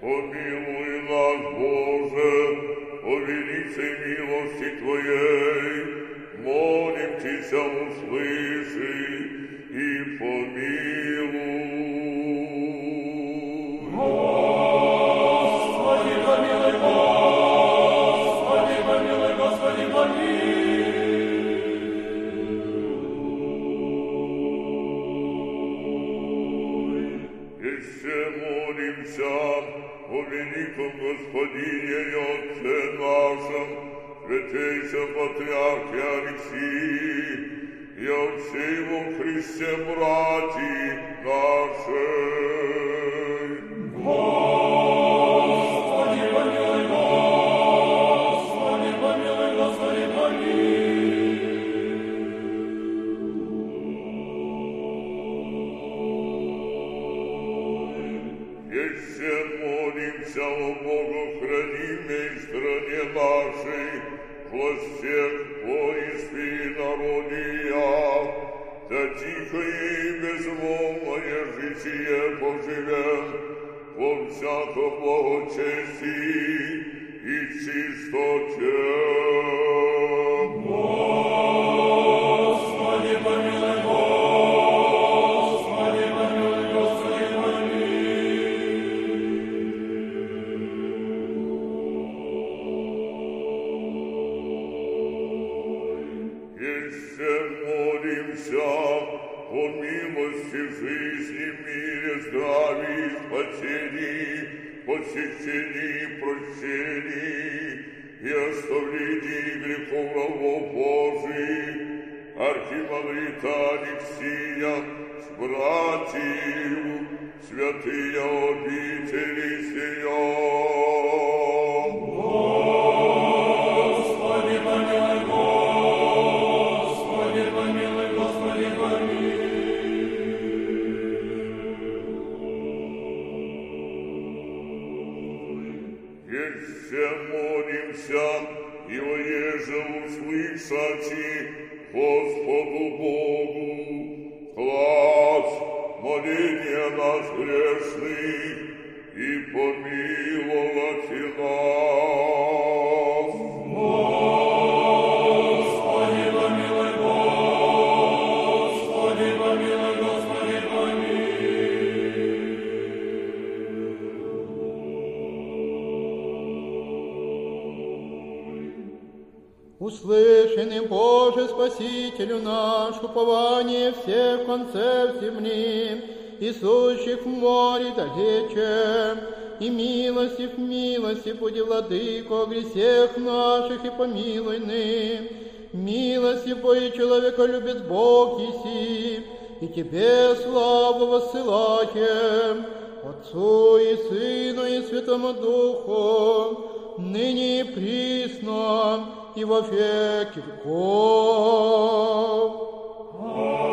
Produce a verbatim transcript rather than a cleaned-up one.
помилуй нас, Боже, по великой милости Твоей, молим Тебя, услыши и помилуй. Господи, помилуй, Господи, помилуй, Господи, помилуй. Еще молимся о великом Господине и Отце нашем, святейшем Патриархе Алексии, и о всей во Христе братьи нашей. Господи, помилуй, Господи, помилуй, Господи, помилуй. Еще молимся о богохранимой стране нашей, во всех воинстве и народия, да тихое и безмолвное житие поживем во всяком благочестии и чистоте. Господи, помилуй, Господи, помилуй, Господи, помилуй. Еще молимся о милости жизни, мире, здравии, спасении, посещении, прощении и оставлении грехов рабов Божиих, архимандрита Алексия с братьев, святые обители сия. Господи, помилуй, Господи, помилуй, Господи, помилуй. Еще молимся, и воеже услышати Господу Богу глаз моления нас грешных и помиловать нас. Господи, помилуй, Господи, помилуй, Господи, помилуй. Услышанный, Боже, Спасителю наш, упование всех концев земли, и сущих в море далече, и милостив, милостив, буди, Владыко, о грехах наших, и помилуй ны. Милостив, бо и человека любит Бог еси, и Тебе славу воссылаем, Отцу и Сыну и Святому Духу, ныне и присно, и во веки веков.